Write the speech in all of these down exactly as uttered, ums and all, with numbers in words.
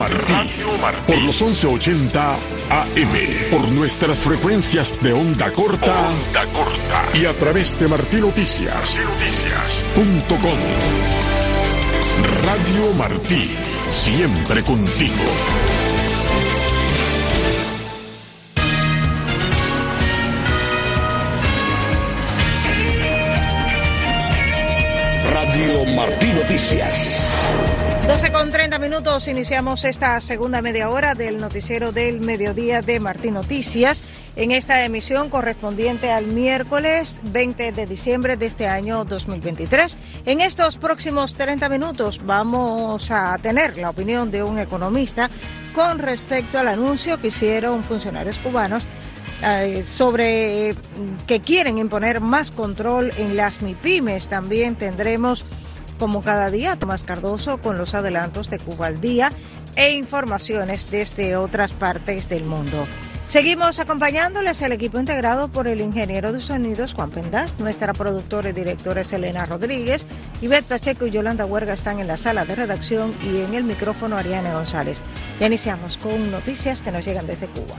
Radio Martí. Por los once ochenta A M. Por nuestras frecuencias de onda corta. Onda corta. Y a través de martinoticias punto com. Radio Martí. Siempre contigo. Radio Martí Noticias. doce con treinta minutos, iniciamos esta segunda media hora del noticiero del mediodía de Martí Noticias, en esta emisión correspondiente al miércoles veinte de diciembre de este año dos mil veintitrés. En estos próximos treinta minutos vamos a tener la opinión de un economista con respecto al anuncio que hicieron funcionarios cubanos eh, sobre que quieren imponer más control en las MIPYMES. También tendremos, como cada día, Tomás Cardoso con los adelantos de Cuba al día e informaciones desde otras partes del mundo. Seguimos acompañándoles el equipo integrado por el ingeniero de sonidos Juan Pendas, nuestra productora y directora es Elena Rodríguez, Ivette Pacheco y Yolanda Huerga están en la sala de redacción y en el micrófono Ariane González. Ya iniciamos con noticias que nos llegan desde Cuba.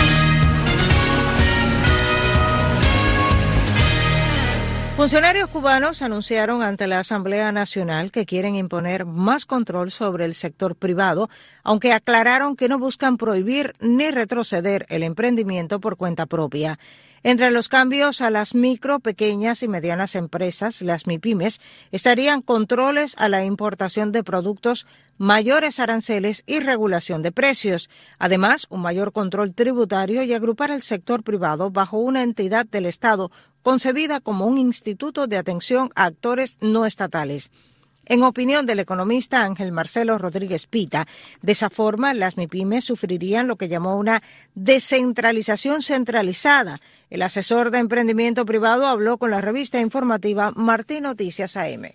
Funcionarios cubanos anunciaron ante la Asamblea Nacional que quieren imponer más control sobre el sector privado, aunque aclararon que no buscan prohibir ni retroceder el emprendimiento por cuenta propia. Entre los cambios a las micro, pequeñas y medianas empresas, las MIPYMES, estarían controles a la importación de productos, mayores aranceles y regulación de precios. Además, un mayor control tributario y agrupar el sector privado bajo una entidad del Estado concebida como un instituto de atención a actores no estatales. En opinión del economista Ángel Marcelo Rodríguez Pita, de esa forma las MIPYMES sufrirían lo que llamó una descentralización centralizada. El asesor de emprendimiento privado habló con la revista informativa Martí Noticias A M.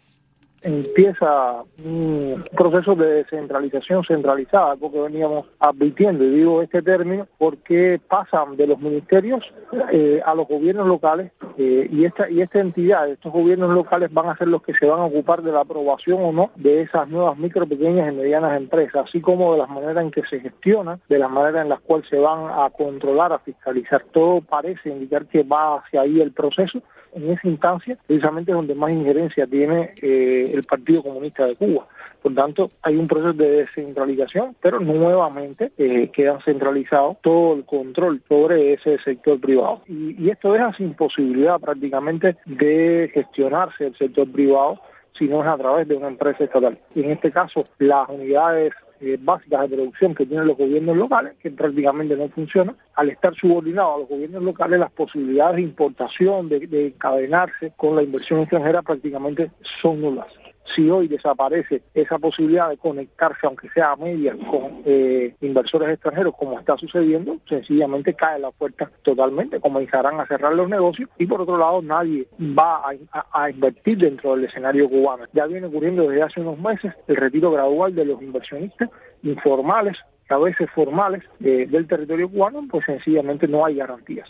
Empieza un proceso de descentralización centralizada, porque veníamos advirtiendo, y digo este término, porque pasan de los ministerios eh, a los gobiernos locales, eh, y esta y esta entidad, estos gobiernos locales van a ser los que se van a ocupar de la aprobación o no de esas nuevas micro, pequeñas y medianas empresas, así como de las maneras en que se gestiona, de las maneras en las cuales se van a controlar, a fiscalizar. Todo parece indicar que va hacia ahí el proceso. En esa instancia, precisamente es donde más injerencia tiene eh, el Partido Comunista de Cuba. Por tanto, hay un proceso de descentralización, pero nuevamente eh, quedan centralizados todo el control sobre ese sector privado. Y, y esto deja sin posibilidad prácticamente de gestionarse el sector privado si no es a través de una empresa estatal. Y en este caso, las unidades eh, básicas de producción que tienen los gobiernos locales, que prácticamente no funcionan, al estar subordinados a los gobiernos locales, las posibilidades de importación, de, de encadenarse con la inversión extranjera prácticamente son nulas. Si hoy desaparece esa posibilidad de conectarse, aunque sea a medias, con eh, inversores extranjeros, como está sucediendo, sencillamente cae la puerta totalmente, comenzarán a cerrar los negocios y por otro lado nadie va a, a, a invertir dentro del escenario cubano. Ya viene ocurriendo desde hace unos meses el retiro gradual de los inversionistas informales, a veces formales, eh, del territorio cubano, pues sencillamente no hay garantías.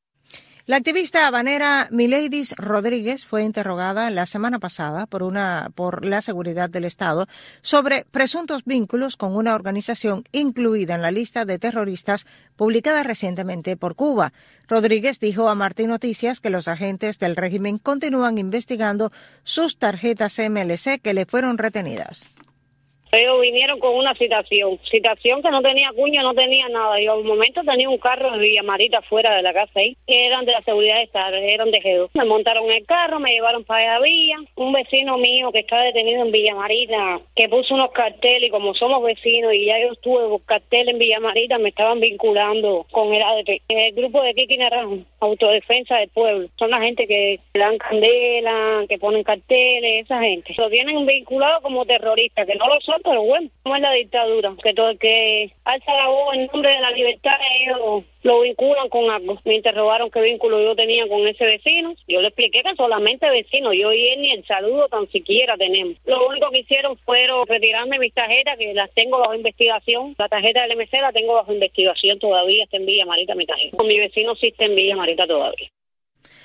La activista habanera Mileidis Rodríguez fue interrogada la semana pasada por una por la seguridad del Estado sobre presuntos vínculos con una organización incluida en la lista de terroristas publicada recientemente por Cuba. Rodríguez dijo a Martí Noticias que los agentes del régimen continúan investigando sus tarjetas M L C que le fueron retenidas. Ellos vinieron con una citación, citación que no tenía cuña, no tenía nada. Yo al momento tenía un carro de Villa Marita fuera de la casa ahí, que eran de la seguridad de Estado, eran de G dos. Me montaron el carro, me llevaron para allá Villa. Un vecino mío que está detenido en Villa Marita, que puso unos carteles, y como somos vecinos y ya yo estuve con carteles en Villa Marita, me estaban vinculando con el A D P. El grupo de Kiki Naranjo, Autodefensa del Pueblo, son la gente que dan candela, que ponen carteles, esa gente. Lo tienen vinculado como terroristas, que no lo son, pero bueno, como es la dictadura, que todo el que alza la voz en nombre de la libertad, ellos lo vinculan con algo. Me interrogaron qué vínculo yo tenía con ese vecino. Yo le expliqué que solamente vecino, yo y él ni el saludo tan siquiera tenemos. Lo único que hicieron fueron retirarme mis tarjetas, que las tengo bajo investigación. La tarjeta del M C la tengo bajo investigación todavía, está en Villa Marita mi tarjeta. Con mi vecino sí está en Villa Marita todavía.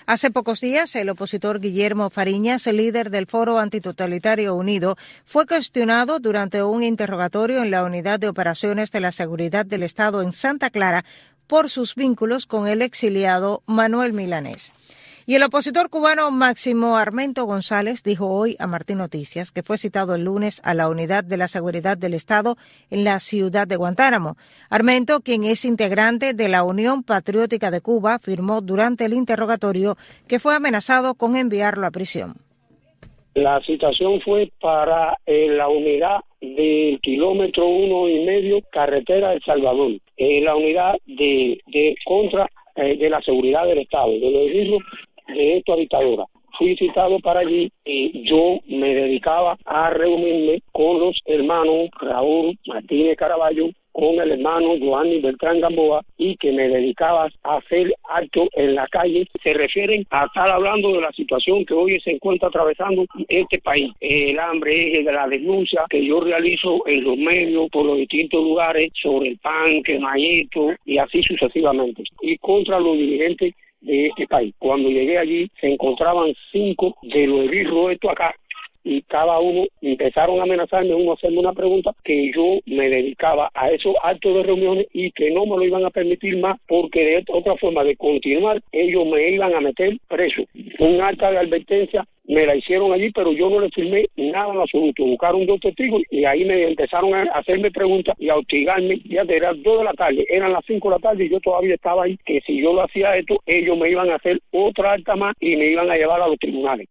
Hace pocos días, el opositor Guillermo Fariñas, el líder del Foro Antitotalitario Unido, fue cuestionado durante un interrogatorio en la Unidad de Operaciones de la Seguridad del Estado en Santa Clara por sus vínculos con el exiliado Manuel Milanés. Y el opositor cubano Máximo Armento González dijo hoy a Martín Noticias que fue citado el lunes a la Unidad de la Seguridad del Estado en la ciudad de Guantánamo. Armento, quien es integrante de la Unión Patriótica de Cuba, afirmó durante el interrogatorio que fue amenazado con enviarlo a prisión. La citación fue para eh, la unidad del kilómetro uno y medio, carretera El Salvador, eh, la unidad de, de contra eh, de la seguridad del Estado, de los hijos de esta dictadura. Fui citado para allí y yo me dedicaba a reunirme con los hermanos Raúl Martínez Caraballo, con el hermano Joanny Beltrán Gamboa, y que me dedicaba a hacer actos en la calle. Se refieren a estar hablando de la situación que hoy se encuentra atravesando este país, el hambre, de la denuncia que yo realizo en los medios por los distintos lugares sobre el pan, que maíto y así sucesivamente, y contra los dirigentes de este país. Cuando llegué allí se encontraban cinco de los birros estos acá, y cada uno empezaron a amenazarme, uno a hacerme una pregunta, que yo me dedicaba a esos actos de reuniones y que no me lo iban a permitir más, porque de otra forma de continuar ellos me iban a meter preso. Un acta de advertencia me la hicieron allí, pero yo no le firmé nada en absoluto. Buscaron dos testigos y ahí me empezaron a hacerme preguntas y a hostigarme. Ya eran dos de la tarde, eran las cinco de la tarde y yo todavía estaba ahí, que si yo lo hacía esto, ellos me iban a hacer otra acta más y me iban a llevar a los tribunales.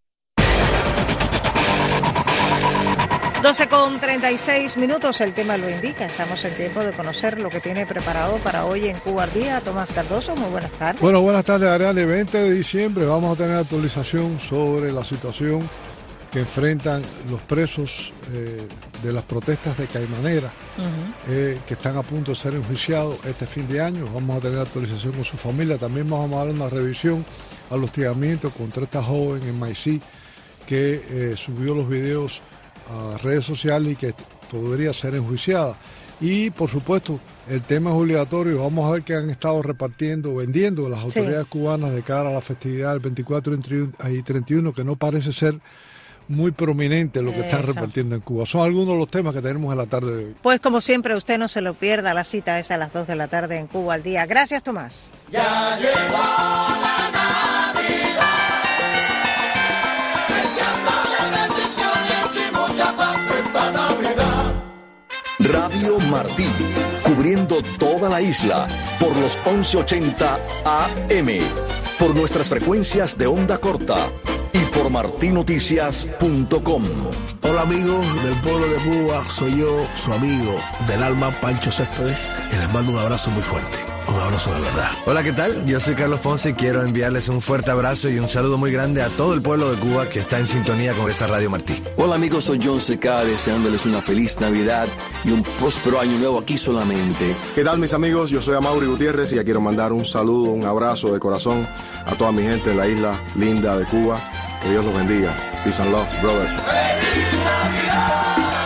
doce con treinta y seis minutos, el tema lo indica. Estamos en tiempo de conocer lo que tiene preparado para hoy en Cuba al Día. Tomás Cardoso, muy buenas tardes. Bueno, buenas tardes, Ariane. veinte de diciembre vamos a tener actualización sobre la situación que enfrentan los presos eh, de las protestas de Caimanera, uh-huh. eh, que están a punto de ser enjuiciados este fin de año. Vamos a tener actualización con su familia. También vamos a dar una revisión al hostigamiento contra esta joven en Maicí que eh, subió los videos a redes sociales y que podría ser enjuiciada. Y por supuesto el tema es obligatorio. Vamos a ver qué han estado repartiendo, vendiendo las autoridades sí. cubanas de cara a la festividad del veinticuatro y treinta y uno, que no parece ser muy prominente lo que Eso. están repartiendo en Cuba. Son algunos de los temas que tenemos en la tarde de hoy. Pues como siempre, usted no se lo pierda, la cita es a las dos de la tarde en Cuba al Día. Gracias, Tomás. Ya llegó la Navidad. Radio Martí, cubriendo toda la isla por los once ochenta A M, por nuestras frecuencias de onda corta y por marti noticias punto com. Hola amigos del pueblo de Cuba, soy yo, su amigo del alma, Pancho Céspedes, y les mando un abrazo muy fuerte. Un abrazo de verdad. Hola, ¿qué tal? Yo soy Carlos Ponce y quiero enviarles un fuerte abrazo y un saludo muy grande a todo el pueblo de Cuba que está en sintonía con esta Radio Martí. Hola amigos, soy John Seca, deseándoles una feliz Navidad y un próspero año nuevo aquí solamente. ¿Qué tal mis amigos? Yo soy Amaury Gutiérrez y ya quiero mandar un saludo, un abrazo de corazón a toda mi gente de la isla linda de Cuba. Que Dios los bendiga. Peace and love, brother. ¡Feliz Navidad!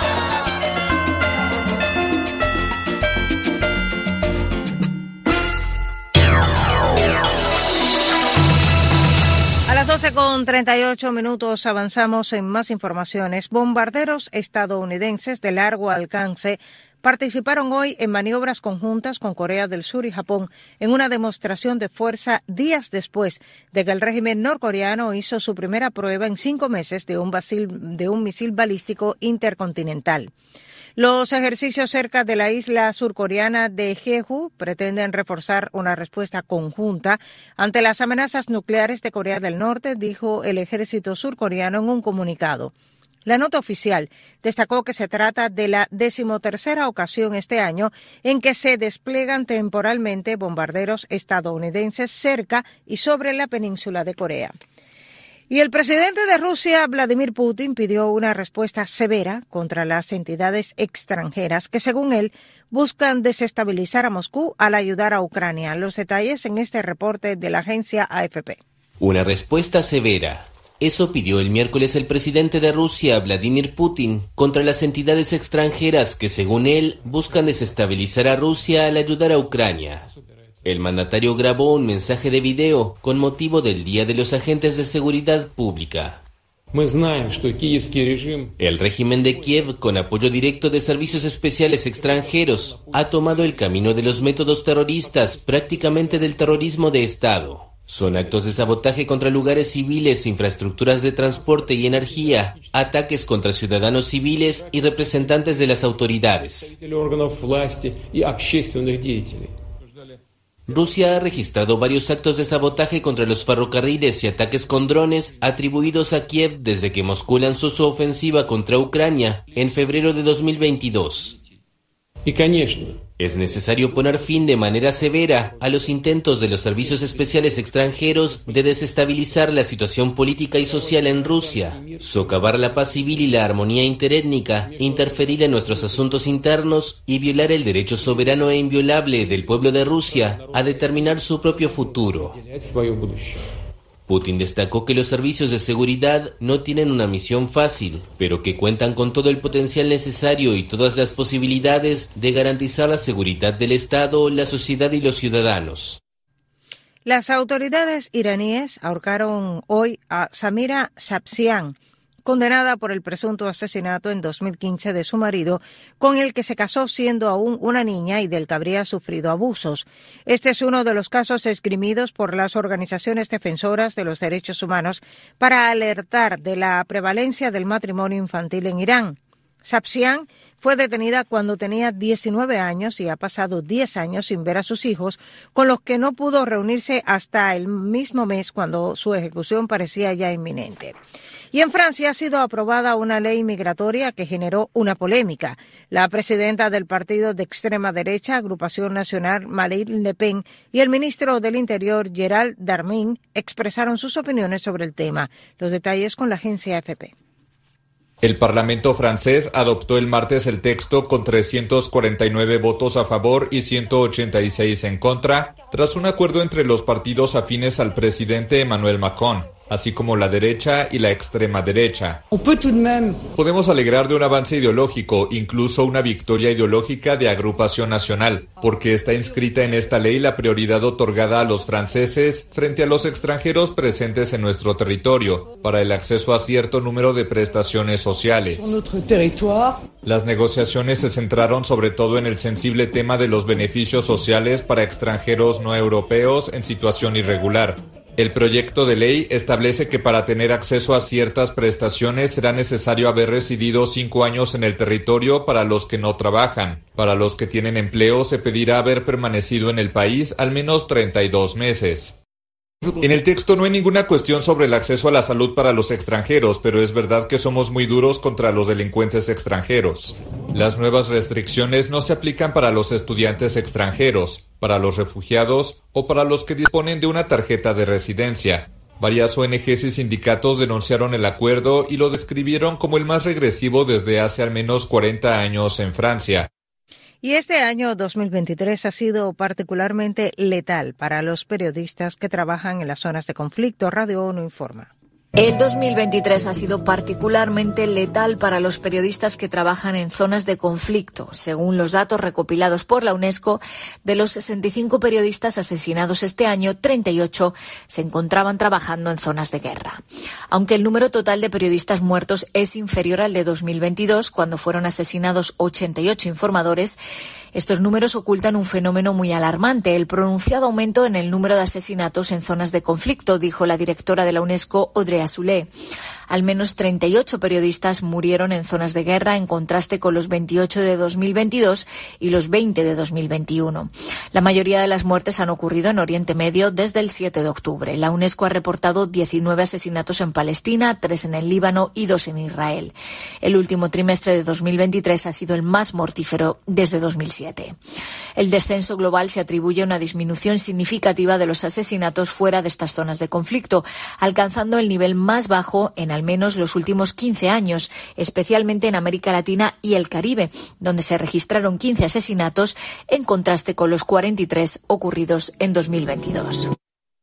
A las doce con treinta y ocho minutos avanzamos en más informaciones. Bombarderos estadounidenses de largo alcance participaron hoy en maniobras conjuntas con Corea del Sur y Japón en una demostración de fuerza días después de que el régimen norcoreano hizo su primera prueba en cinco meses de un, basil, de un misil balístico intercontinental. Los ejercicios cerca de la isla surcoreana de Jeju pretenden reforzar una respuesta conjunta ante las amenazas nucleares de Corea del Norte, dijo el ejército surcoreano en un comunicado. La nota oficial destacó que se trata de la decimotercera ocasión este año en que se despliegan temporalmente bombarderos estadounidenses cerca y sobre la península de Corea. Y el presidente de Rusia, Vladimir Putin, pidió una respuesta severa contra las entidades extranjeras que, según él, buscan desestabilizar a Moscú al ayudar a Ucrania. Los detalles en este reporte de la agencia A F P. Una respuesta severa. Eso pidió el miércoles el presidente de Rusia, Vladimir Putin, contra las entidades extranjeras que, según él, buscan desestabilizar a Rusia al ayudar a Ucrania. El mandatario grabó un mensaje de video con motivo del Día de los Agentes de Seguridad Pública. El régimen de Kiev, con apoyo directo de servicios especiales extranjeros, ha tomado el camino de los métodos terroristas, prácticamente del terrorismo de Estado. Son actos de sabotaje contra lugares civiles, infraestructuras de transporte y energía, ataques contra ciudadanos civiles y representantes de las autoridades. Rusia ha registrado varios actos de sabotaje contra los ferrocarriles y ataques con drones atribuidos a Kiev desde que Moscú lanzó su ofensiva contra Ucrania en febrero de dos mil veintidós. Es necesario poner fin de manera severa a los intentos de los servicios especiales extranjeros de desestabilizar la situación política y social en Rusia, socavar la paz civil y la armonía interétnica, interferir en nuestros asuntos internos y violar el derecho soberano e inviolable del pueblo de Rusia a determinar su propio futuro. Putin destacó que los servicios de seguridad no tienen una misión fácil, pero que cuentan con todo el potencial necesario y todas las posibilidades de garantizar la seguridad del Estado, la sociedad y los ciudadanos. Las autoridades iraníes ahorcaron hoy a Samira Sabzian, condenada por el presunto asesinato en dos mil quince de su marido, con el que se casó siendo aún una niña y del que habría sufrido abusos. Este es uno de los casos esgrimidos por las organizaciones defensoras de los derechos humanos para alertar de la prevalencia del matrimonio infantil en Irán. Sabzian fue detenida cuando tenía diecinueve años y ha pasado diez años sin ver a sus hijos, con los que no pudo reunirse hasta el mismo mes cuando su ejecución parecía ya inminente. Y en Francia ha sido aprobada una ley migratoria que generó una polémica. La presidenta del partido de extrema derecha, Agrupación Nacional, Marine Le Pen, y el ministro del Interior, Gerald Darmanin, expresaron sus opiniones sobre el tema. Los detalles con la agencia A F P. El Parlamento francés adoptó el martes el texto con trescientos cuarenta y nueve votos a favor y ciento ochenta y seis en contra, tras un acuerdo entre los partidos afines al presidente Emmanuel Macron, así como la derecha y la extrema derecha. Podemos alegrar de un avance ideológico, incluso una victoria ideológica de Agrupación Nacional, porque está inscrita en esta ley la prioridad otorgada a los franceses frente a los extranjeros presentes en nuestro territorio para el acceso a cierto número de prestaciones sociales. Las negociaciones se centraron sobre todo en el sensible tema de los beneficios sociales para extranjeros no europeos en situación irregular. El proyecto de ley establece que para tener acceso a ciertas prestaciones será necesario haber residido cinco años en el territorio para los que no trabajan. Para los que tienen empleo se pedirá haber permanecido en el país al menos treinta y dos meses. En el texto no hay ninguna cuestión sobre el acceso a la salud para los extranjeros, pero es verdad que somos muy duros contra los delincuentes extranjeros. Las nuevas restricciones no se aplican para los estudiantes extranjeros, para los refugiados o para los que disponen de una tarjeta de residencia. Varias O N Ges y sindicatos denunciaron el acuerdo y lo describieron como el más regresivo desde hace al menos cuarenta años en Francia. Y este año dos mil veintitrés ha sido particularmente letal para los periodistas que trabajan en las zonas de conflicto. Radio ONU informa. El dos mil veintitrés ha sido particularmente letal para los periodistas que trabajan en zonas de conflicto. Según los datos recopilados por la UNESCO, de los sesenta y cinco periodistas asesinados este año, treinta y ocho se encontraban trabajando en zonas de guerra. Aunque el número total de periodistas muertos es inferior al de dos mil veintidós, cuando fueron asesinados ochenta y ocho informadores, estos números ocultan un fenómeno muy alarmante, el pronunciado aumento en el número de asesinatos en zonas de conflicto, dijo la directora de la UNESCO, Audrey Azoulay. Al menos treinta y ocho periodistas murieron en zonas de guerra, en contraste con los veintiocho de dos mil veintidós y los veinte de dos mil veintiuno. La mayoría de las muertes han ocurrido en Oriente Medio desde el siete de octubre. La UNESCO ha reportado diecinueve asesinatos en Palestina, tres en el Líbano y dos en Israel. El último trimestre de dos mil veintitrés ha sido el más mortífero desde dos mil siete. El descenso global se atribuye a una disminución significativa de los asesinatos fuera de estas zonas de conflicto, alcanzando el nivel más bajo en al menos los últimos quince años, especialmente en América Latina y el Caribe, donde se registraron quince asesinatos, en contraste con los cuarenta y tres ocurridos en dos mil veintidós.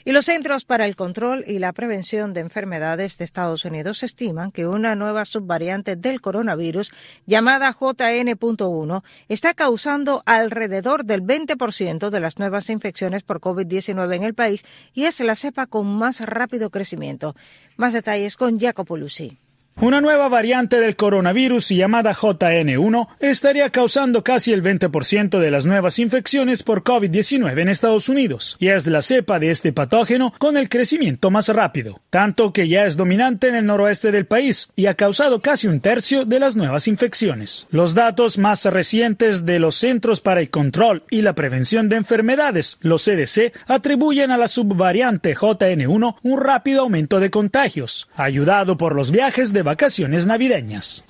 Y los Centros para el Control y la Prevención de Enfermedades de Estados Unidos estiman que una nueva subvariante del coronavirus llamada J N uno está causando alrededor del veinte por ciento de las nuevas infecciones por COVID diecinueve en el país y es la cepa con más rápido crecimiento. Más detalles con Jacopo Luzzi. Una nueva variante del coronavirus llamada J N uno estaría causando casi el veinte por ciento de las nuevas infecciones por COVID diecinueve en Estados Unidos y es la cepa de este patógeno con el crecimiento más rápido, tanto que ya es dominante en el noroeste del país y ha causado casi un tercio de las nuevas infecciones. Los datos más recientes de los Centros para el Control y la Prevención de Enfermedades, los C D C, atribuyen a la subvariante J N uno un rápido aumento de contagios, ayudado por los viajes de vacaciones navideñas.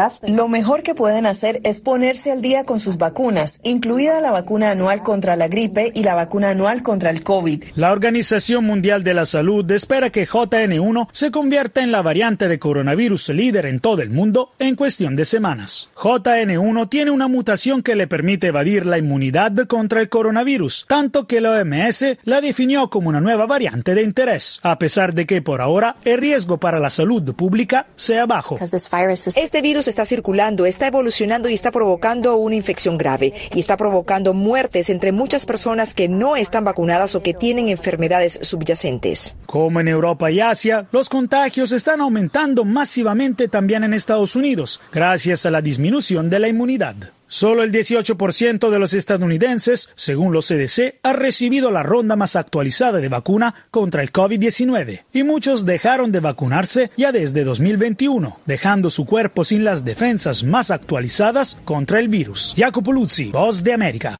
Lo mejor que pueden hacer es ponerse al día con sus vacunas, incluida la vacuna anual contra la gripe y la vacuna anual contra el COVID. La Organización Mundial de la Salud espera que J N uno se convierta en la variante de coronavirus líder en todo el mundo en cuestión de semanas. J N uno tiene una mutación que le permite evadir la inmunidad contra el coronavirus, tanto que la O M S la definió como una nueva variante de interés, a pesar de que por ahora el riesgo para la salud pública sea bajo. Este virus está circulando, está evolucionando y está provocando una infección grave y está provocando muertes entre muchas personas que no están vacunadas o que tienen enfermedades subyacentes. Como en Europa y Asia, los contagios están aumentando masivamente también en Estados Unidos, gracias a la disminución de la inmunidad. Solo el dieciocho por ciento de los estadounidenses, según los C D C, ha recibido la ronda más actualizada de vacuna contra el COVID diecinueve y muchos dejaron de vacunarse ya desde dos mil veintiuno, dejando su cuerpo sin las defensas más actualizadas contra el virus. Jacopo Luzzi, Voz de América.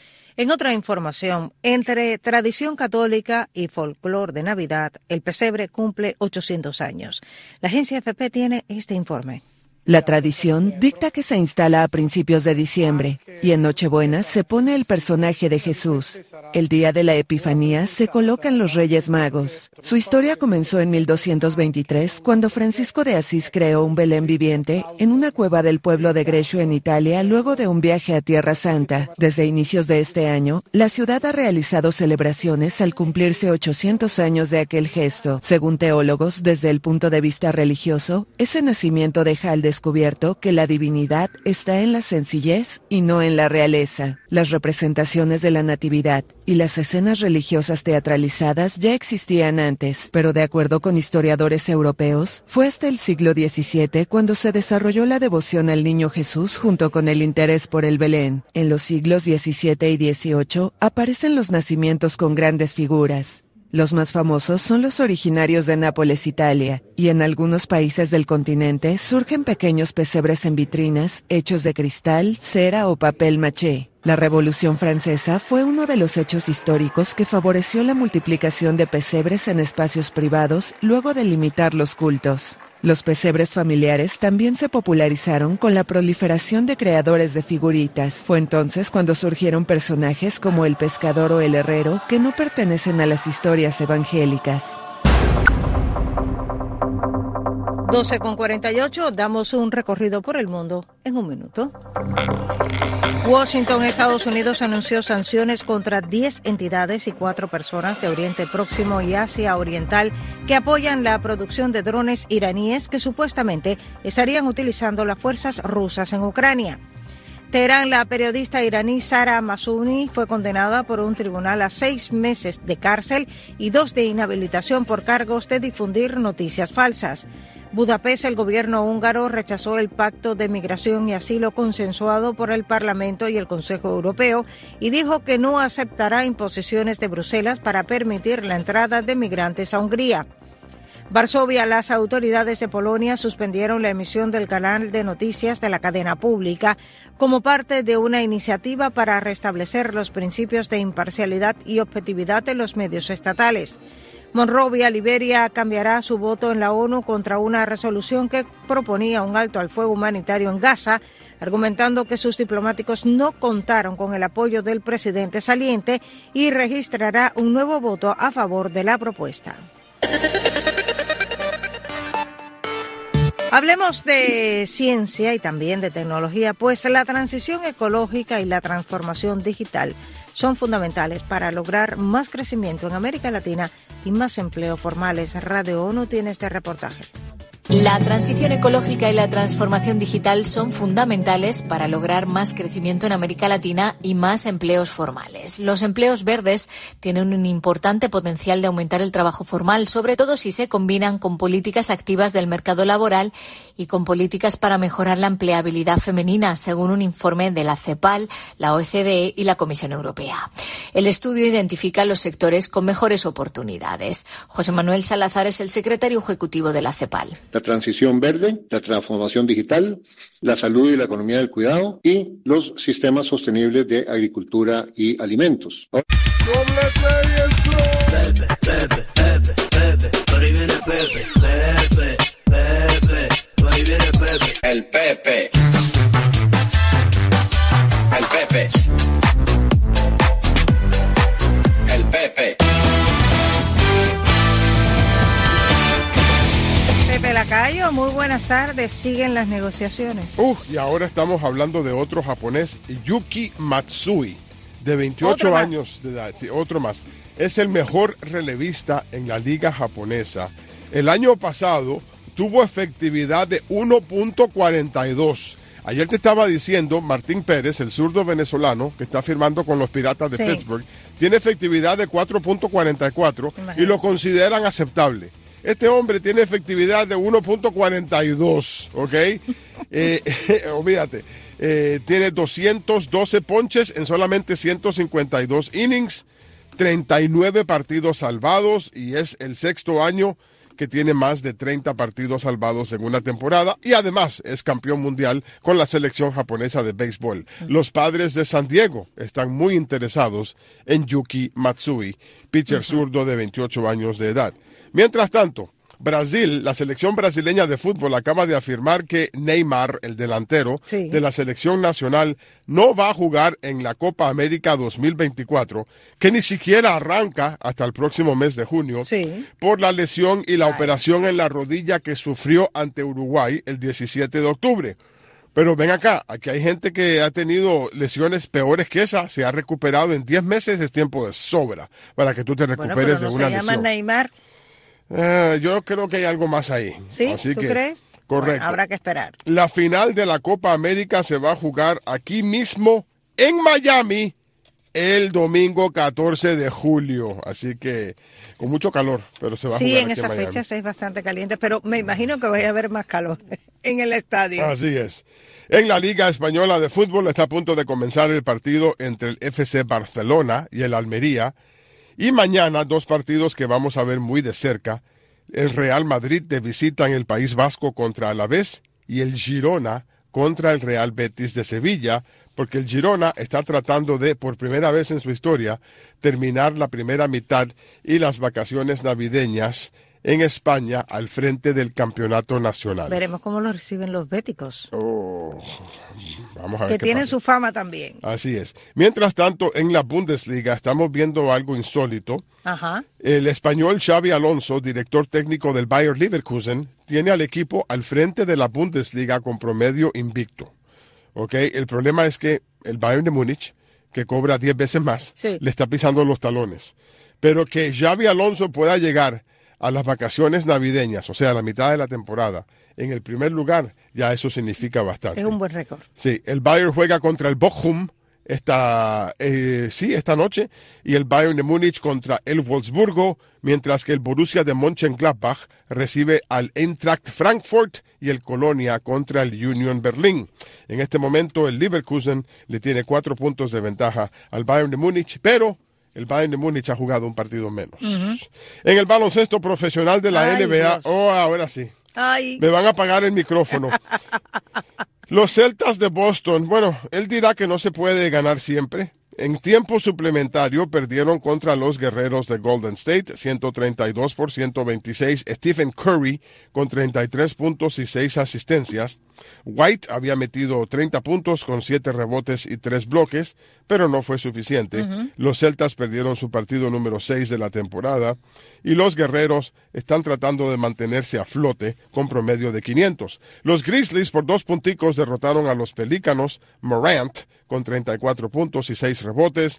En otra información, entre tradición católica y folclor de Navidad, el pesebre cumple ochocientos años. La agencia F P tiene este informe. La tradición dicta que se instala a principios de diciembre y en Nochebuena se pone el personaje de Jesús. El día de la Epifanía se colocan los Reyes Magos. Su historia comenzó en mil doscientos veintitrés cuando Francisco de Asís creó un Belén viviente en una cueva del pueblo de Grescio en Italia luego de un viaje a Tierra Santa. Desde inicios de este año, la ciudad ha realizado celebraciones al cumplirse ochocientos años de aquel gesto. Según teólogos, desde el punto de vista religioso, ese nacimiento deja al descubierto que la divinidad está en la sencillez y no en la realeza. Las representaciones de la Natividad y las escenas religiosas teatralizadas ya existían antes, pero de acuerdo con historiadores europeos, fue hasta el siglo diecisiete cuando se desarrolló la devoción al Niño Jesús junto con el interés por el Belén. En los siglos diecisiete y dieciocho aparecen los nacimientos con grandes figuras. Los más famosos son los originarios de Nápoles, Italia, y en algunos países del continente surgen pequeños pesebres en vitrinas hechos de cristal, cera o papel maché. La Revolución Francesa fue uno de los hechos históricos que favoreció la multiplicación de pesebres en espacios privados luego de limitar los cultos. Los pesebres familiares también se popularizaron con la proliferación de creadores de figuritas. Fue entonces cuando surgieron personajes como el pescador o el herrero que no pertenecen a las historias evangélicas. doce con cuarenta y ocho, damos un recorrido por el mundo en un minuto. Washington, Estados Unidos, anunció sanciones contra diez entidades y cuatro personas de Oriente Próximo y Asia Oriental que apoyan la producción de drones iraníes que supuestamente estarían utilizando las fuerzas rusas en Ucrania. Teherán, la periodista iraní Sara Massouni fue condenada por un tribunal a seis meses de cárcel y dos de inhabilitación por cargos de difundir noticias falsas. Budapest, el gobierno húngaro rechazó el pacto de migración y asilo consensuado por el Parlamento y el Consejo Europeo y dijo que no aceptará imposiciones de Bruselas para permitir la entrada de migrantes a Hungría. Varsovia, las autoridades de Polonia suspendieron la emisión del canal de noticias de la cadena pública como parte de una iniciativa para restablecer los principios de imparcialidad y objetividad en los medios estatales. Monrovia, Liberia, cambiará su voto en la ONU contra una resolución que proponía un alto al fuego humanitario en Gaza, argumentando que sus diplomáticos no contaron con el apoyo del presidente saliente y registrará un nuevo voto a favor de la propuesta. Hablemos de ciencia y también de tecnología, pues la transición ecológica y la transformación digital son fundamentales para lograr más crecimiento en América Latina y más empleos formales. Radio ONU tiene este reportaje. La transición ecológica y la transformación digital son fundamentales para lograr más crecimiento en América Latina y más empleos formales. Los empleos verdes tienen un importante potencial de aumentar el trabajo formal, sobre todo si se combinan con políticas activas del mercado laboral y con políticas para mejorar la empleabilidad femenina, según un informe de la CEPAL, la O E C D y la Comisión Europea. El estudio identifica los sectores con mejores oportunidades. José Manuel Salazar es el secretario ejecutivo de la CEPAL. La transición verde, la transformación digital, la salud y la economía del cuidado y los sistemas sostenibles de agricultura y alimentos. Pepe, Pepe, Pepe, Pepe, por ahí viene Pepe, Pepe, Pepe, por ahí viene Pepe. El Pepe. El Pepe. El Pepe. Pepe Lacayo, muy buenas tardes. Siguen las negociaciones. Uf, y ahora estamos hablando de otro japonés, Yuki Matsui, de veintiocho años de edad. Sí, otro más. Es el mejor relevista en la liga japonesa. El año pasado tuvo efectividad de uno punto cuarenta y dos. Ayer te estaba diciendo, Martín Pérez, el zurdo venezolano, que está firmando con los Piratas de sí. Pittsburgh, tiene efectividad de cuatro punto cuarenta y cuatro y lo consideran aceptable. Este hombre tiene efectividad de uno punto cuarenta y dos, ¿ok? eh, olvídate, eh, tiene doscientos doce ponches en solamente ciento cincuenta y dos innings, treinta y nueve partidos salvados y es el sexto año que tiene más de treinta partidos salvados en una temporada y además es campeón mundial con la selección japonesa de béisbol. Los Padres de San Diego están muy interesados en Yuki Matsui, pitcher uh-huh. zurdo de veintiocho años de edad. Mientras tanto, Brasil, la selección brasileña de fútbol acaba de afirmar que Neymar, el delantero sí. de la selección nacional, no va a jugar en la Copa América dos mil veinticuatro, que ni siquiera arranca hasta el próximo mes de junio, sí. por la lesión y la Ay. operación en la rodilla que sufrió ante Uruguay el diecisiete de octubre. Pero ven acá, aquí hay gente que ha tenido lesiones peores que esa, se ha recuperado en diez meses, es tiempo de sobra para que tú te recuperes bueno, pero no de una se llama lesión. Neymar. Uh, yo creo que hay algo más ahí. ¿Sí? Así ¿Tú que, crees? Correcto. Bueno, habrá que esperar. La final de la Copa América se va a jugar aquí mismo en Miami el domingo catorce de julio. Así que con mucho calor, pero se va sí, a jugar en aquí esa en Miami. fecha es bastante caliente, pero me imagino que vaya a haber más calor en el estadio. Así es. En la Liga Española de Fútbol está a punto de comenzar el partido entre el F C Barcelona y el Almería. Y mañana dos partidos que vamos a ver muy de cerca. El Real Madrid de visita en el País Vasco contra Alavés y el Girona contra el Real Betis de Sevilla, porque el Girona está tratando de, por primera vez en su historia, terminar la primera mitad y las vacaciones navideñas en España al frente del campeonato nacional. Veremos cómo lo reciben los béticos. Oh, vamos a ver que qué tienen pasa. su fama también. Así es. Mientras tanto, en la Bundesliga estamos viendo algo insólito. Ajá. El español Xabi Alonso, director técnico del Bayer Leverkusen, tiene al equipo al frente de la Bundesliga con promedio invicto. ¿Okay? El problema es que el Bayern de Múnich, que cobra diez veces más, sí. le está pisando los talones. Pero que Xabi Alonso pueda llegar a las vacaciones navideñas, o sea, a la mitad de la temporada, en el primer lugar, ya eso significa bastante. Es un buen récord. Sí, el Bayern juega contra el Bochum esta, eh, sí, esta noche, y el Bayern de Múnich contra el Wolfsburgo, mientras que el Borussia de Mönchengladbach recibe al Eintracht Frankfurt y el Colonia contra el Union Berlin. En este momento, el Leverkusen le tiene cuatro puntos de ventaja al Bayern de Múnich, pero el Bayern de Múnich ha jugado un partido menos. Uh-huh. En el baloncesto profesional de la Ay, N B A, Dios. oh, ahora sí. Ay. Me van a apagar el micrófono. Los Celtas de Boston, bueno, él dirá que no se puede ganar siempre. En tiempo suplementario perdieron contra los Guerreros de Golden State, ciento treinta y dos por ciento veintiséis. Stephen Curry con treinta y tres puntos y seis asistencias. White había metido treinta puntos con siete rebotes y tres bloques, pero no fue suficiente. Uh-huh. Los Celtas perdieron su partido número seis de la temporada y los Guerreros están tratando de mantenerse a flote con promedio de quinientos. Los Grizzlies por dos punticos derrotaron a los Pelícanos. Morant con treinta y cuatro puntos y seis rebotes.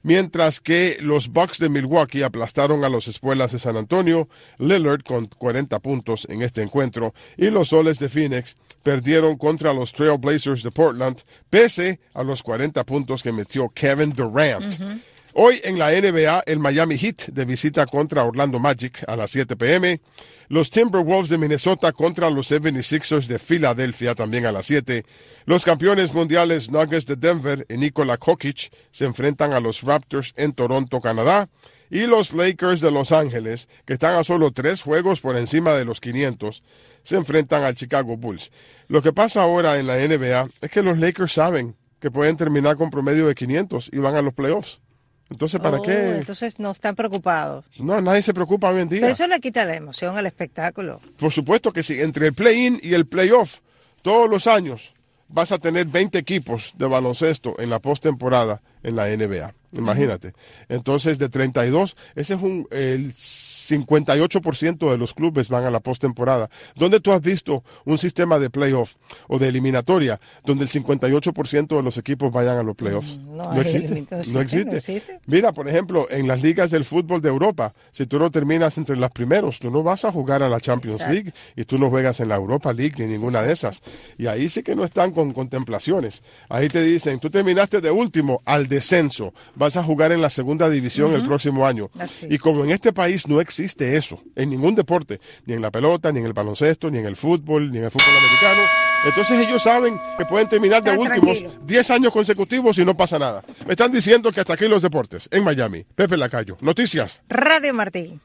mientras que los Bucks de Milwaukee aplastaron a los Espuelas de San Antonio, Lillard con cuarenta puntos en este encuentro, y los Soles de Phoenix perdieron contra los Trail Blazers de Portland, pese a los cuarenta puntos que metió Kevin Durant. Uh-huh. Hoy en la N B A, el Miami Heat de visita contra Orlando Magic a las siete p m, los Timberwolves de Minnesota contra los setenta y seis ers de Filadelfia también a las siete, los campeones mundiales Nuggets de Denver y Nikola Jokic se enfrentan a los Raptors en Toronto, Canadá, y los Lakers de Los Ángeles, que están a solo tres juegos por encima de los quinientos, se enfrentan al Chicago Bulls. Lo que pasa ahora en la N B A es que los Lakers saben que pueden terminar con promedio de quinientos y van a los playoffs. Entonces, ¿para oh, qué? Entonces no están preocupados. No, nadie se preocupa hoy en día. Pero eso le quita la emoción al espectáculo. Por supuesto que sí. Entre el play-in y el playoff, todos los años vas a tener veinte equipos de baloncesto en la postemporada en la N B A. Imagínate. Entonces, de treinta y dos, ese es un el cincuenta y ocho por ciento de los clubes van a la postemporada. ¿Dónde tú has visto un sistema de playoff o de eliminatoria donde el cincuenta y ocho por ciento de los equipos vayan a los playoffs? No, no, existe. No, no existe. No existe. Mira, por ejemplo, en las ligas del fútbol de Europa, si tú no terminas entre los primeros, tú no vas a jugar a la Champions Exacto. League y tú no juegas en la Europa League ni ninguna Exacto. de esas. Y ahí sí que no están con contemplaciones. Ahí te dicen, tú terminaste de último al descenso. Vas a jugar en la segunda división uh-huh. el próximo año. Así. Y como en este país no existe eso, en ningún deporte, ni en la pelota, ni en el baloncesto, ni en el fútbol, ni en el fútbol americano, entonces ellos saben que pueden terminar de Está últimos diez años consecutivos y no pasa nada. Me están diciendo que hasta aquí los deportes. En Miami, Pepe Lacayo. Noticias. Radio Martín.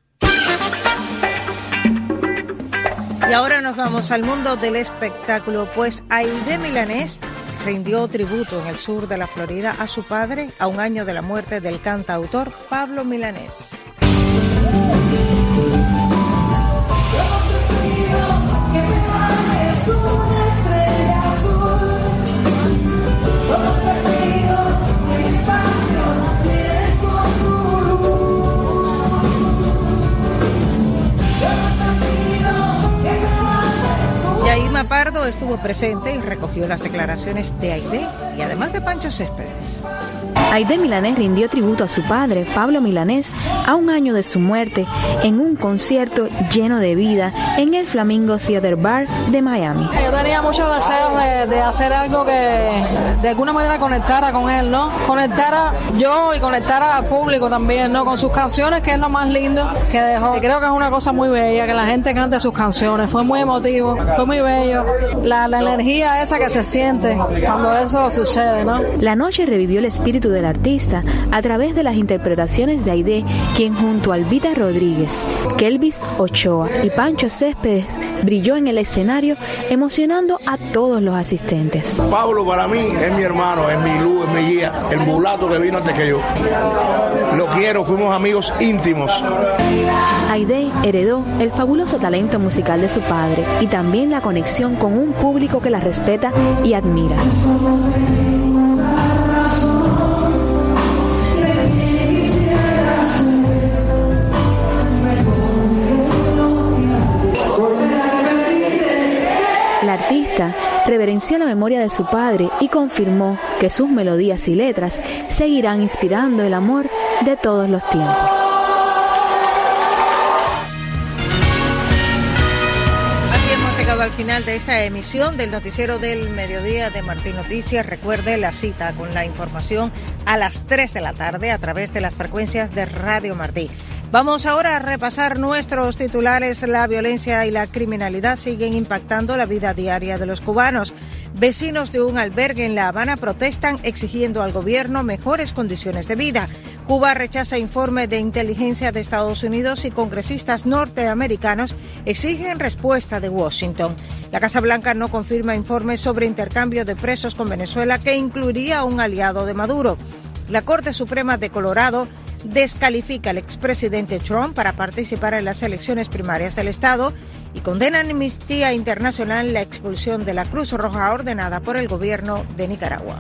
Y ahora nos vamos al mundo del espectáculo, pues Aide Milanés rindió tributo en el sur de la Florida a su padre a un año de la muerte del cantautor Pablo Milanés. Yairma Pardo estuvo presente y recogió las declaraciones de Aide y además de Pancho Céspedes. Aide Milanés rindió tributo a su padre, Pablo Milanés, a un año de su muerte en un concierto lleno de vida en el Flamingo Theater Bar de Miami. Yo tenía muchos deseos de, de hacer algo que de alguna manera conectara con él, ¿no? Conectara yo y conectara al público también, ¿no? Con sus canciones, que es lo más lindo que dejó. Creo que es una cosa muy bella que la gente cante sus canciones. Fue muy emotivo, fue muy bello. La, la energía esa que se siente cuando eso sucede, ¿no? La noche revivió el espíritu del artista a través de las interpretaciones de Aide, quien junto a Albita Rodríguez, Kelvis Ochoa y Pancho Céspedes brilló en el escenario, emocionando a todos los asistentes. Pablo para mí es mi hermano, es mi luz, es mi guía, el mulato que vino antes que yo. Lo quiero, fuimos amigos íntimos. Aide heredó el fabuloso talento musical de su padre y también la conexión con un público que la respeta y admira. La artista reverenció la memoria de su padre y confirmó que sus melodías y letras seguirán inspirando el amor de todos los tiempos. Así hemos llegado al final de esta emisión del noticiero del mediodía de Martín Noticias. Recuerde la cita con la información a las tres de la tarde a través de las frecuencias de Radio Martí. Vamos ahora a repasar nuestros titulares. La violencia y la criminalidad siguen impactando la vida diaria de los cubanos. Vecinos de un albergue en La Habana protestan exigiendo al gobierno mejores condiciones de vida. Cuba rechaza informe de inteligencia de Estados Unidos y congresistas norteamericanos exigen respuesta de Washington. La Casa Blanca no confirma informes sobre intercambio de presos con Venezuela que incluiría a un aliado de Maduro. La Corte Suprema de Colorado descalifica al expresidente Trump para participar en las elecciones primarias del estado y condena a Amnistía Internacional la expulsión de la Cruz Roja ordenada por el gobierno de Nicaragua.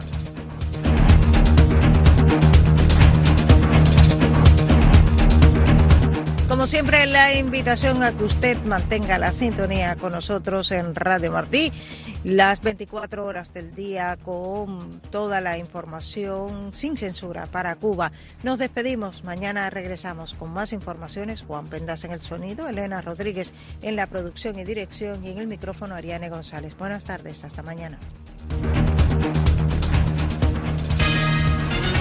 Como como siempre, la invitación a que usted mantenga la sintonía con nosotros en Radio Martí, las veinticuatro horas del día, con toda la información sin censura para Cuba. Nos despedimos, mañana regresamos con más informaciones. Juan Pendas en el sonido, Elena Rodríguez en la producción y dirección, y en el micrófono Ariane González. Buenas tardes, hasta mañana.